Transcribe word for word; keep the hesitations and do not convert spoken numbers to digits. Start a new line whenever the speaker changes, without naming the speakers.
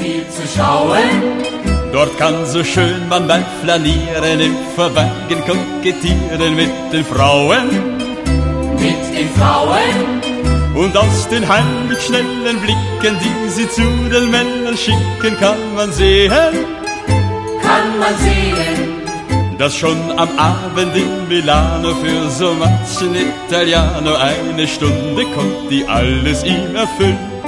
viel zu schauen.
Dort kann so schön man beim Flanieren im Verweigen kokettieren mit den Frauen.
Mit den Frauen.
Und aus den heimlich schnellen Blicken, die sie zu den Männern schicken, kann man sehen,
kann man sehen,
dass schon am Abend in Milano für so manchen Italiano eine Stunde kommt, die alles ihm erfüllt.